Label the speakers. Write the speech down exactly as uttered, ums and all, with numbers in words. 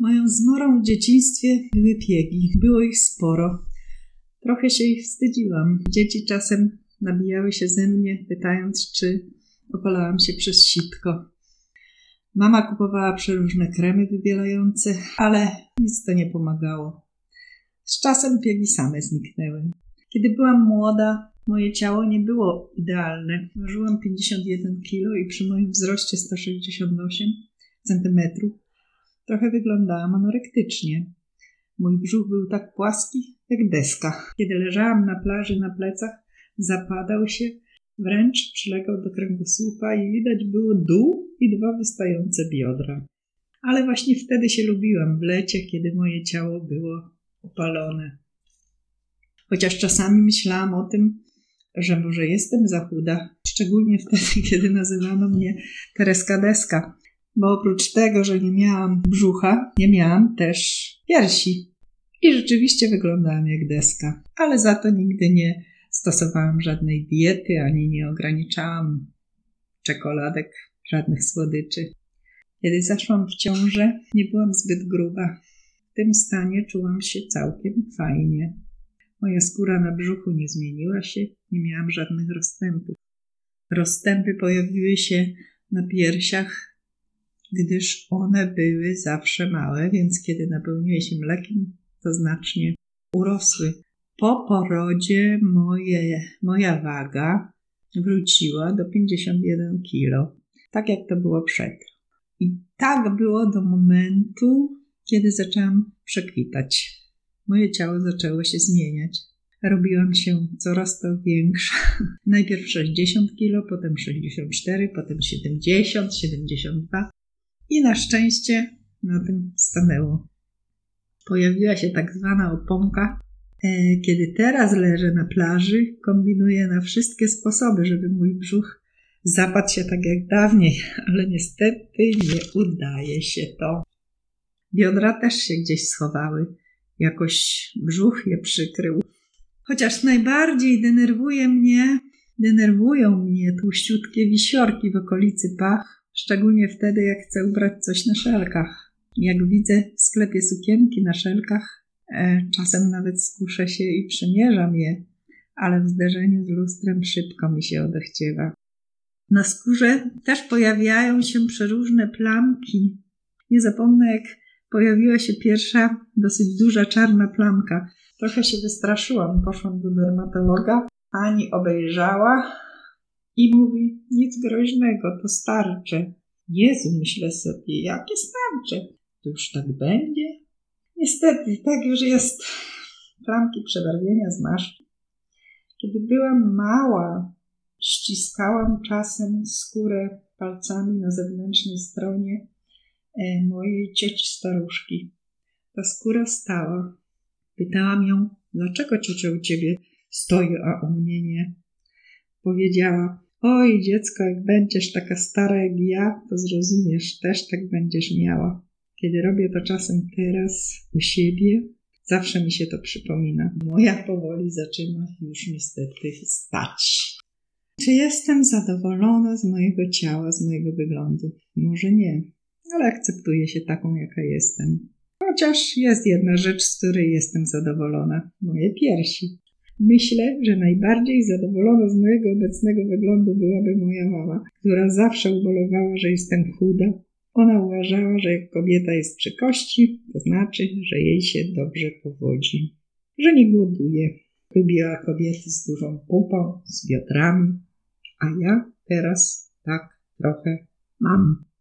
Speaker 1: Moją zmorą w dzieciństwie były piegi. Było ich sporo. Trochę się ich wstydziłam. Dzieci czasem nabijały się ze mnie, pytając, czy opalałam się przez sitko. Mama kupowała przeróżne kremy wybielające, ale nic to nie pomagało. Z czasem piegi same zniknęły. Kiedy byłam młoda, moje ciało nie było idealne. Ważyłam pięćdziesiąt jeden kilo i przy moim wzroście sto sześćdziesiąt osiem centymetrów trochę wyglądałam anorektycznie. Mój brzuch był tak płaski jak deska. Kiedy leżałam na plaży na plecach, zapadał się, wręcz przylegał do kręgosłupa i widać było dół i dwa wystające biodra. Ale właśnie wtedy się lubiłam, w lecie, kiedy moje ciało było opalone. Chociaż czasami myślałam o tym, że może jestem za chuda, szczególnie wtedy, kiedy nazywano mnie Tereska Deska, bo oprócz tego, że nie miałam brzucha, nie miałam też piersi i rzeczywiście wyglądałam jak deska, ale za to nigdy nie stosowałam żadnej diety, ani nie ograniczałam czekoladek, żadnych słodyczy. Kiedy zaszłam w ciążę, nie byłam zbyt gruba. W tym stanie czułam się całkiem fajnie. Moja skóra na brzuchu nie zmieniła się, nie miałam żadnych rozstępów. Rozstępy pojawiły się na piersiach, gdyż one były zawsze małe, więc kiedy napełniły się mlekiem, to znacznie urosły. Po porodzie moje, moja waga wróciła do pięćdziesiąt jeden kilo, tak jak to było przed. I tak było do momentu, kiedy zaczęłam przekwitać. Moje ciało zaczęło się zmieniać. Robiłam się coraz to większa. Najpierw sześćdziesiąt kilo, potem sześćdziesiąt cztery, potem siedemdziesiąt, siedemdziesiąt dwa i na szczęście na tym stanęło. Pojawiła się tak zwana oponka. E, kiedy teraz leżę na plaży, kombinuję na wszystkie sposoby, żeby mój brzuch zapadł się tak jak dawniej, ale niestety nie udaje się to. Biodra też się gdzieś schowały. Jakoś brzuch je przykrył. Chociaż najbardziej denerwuje mnie, denerwują mnie tłuściutkie wisiorki w okolicy pach, szczególnie wtedy, jak chcę ubrać coś na szelkach. Jak widzę w sklepie sukienki na szelkach, e, czasem nawet skuszę się i przymierzam je, ale w zderzeniu z lustrem szybko mi się odechciewa. Na skórze też pojawiają się przeróżne plamki. Nie zapomnę, jak pojawiła się pierwsza dosyć duża czarna plamka. Trochę się wystraszyłam. Poszłam do dermatologa. Pani obejrzała i mówi, nic groźnego, to starcze. Jezu, myślę sobie, jakie starcze? To już tak będzie? Niestety, tak już jest. Plamki przebarwienia zmarszczki. Kiedy byłam mała, ściskałam czasem skórę palcami na zewnętrznej stronie mojej cioci staruszki. Ta skóra stała. Pytałam ją, dlaczego ciocia u ciebie stoi, a u mnie nie? Powiedziała, oj dziecko, jak będziesz taka stara jak ja, to zrozumiesz, też tak będziesz miała. Kiedy robię to czasem teraz u siebie, zawsze mi się to przypomina. Moja powoli zaczyna już niestety stać. Czy jestem zadowolona z mojego ciała, z mojego wyglądu? Może nie, ale akceptuję się taką, jaka jestem. Chociaż jest jedna rzecz, z której jestem zadowolona. Moje piersi. Myślę, że najbardziej zadowolona z mojego obecnego wyglądu byłaby moja mama, która zawsze ubolewała, że jestem chuda. Ona uważała, że jak kobieta jest przy kości, to znaczy, że jej się dobrze powodzi, że nie głoduje. Lubiła kobiety z dużą pupą, z biodrami, a ja teraz tak trochę mam.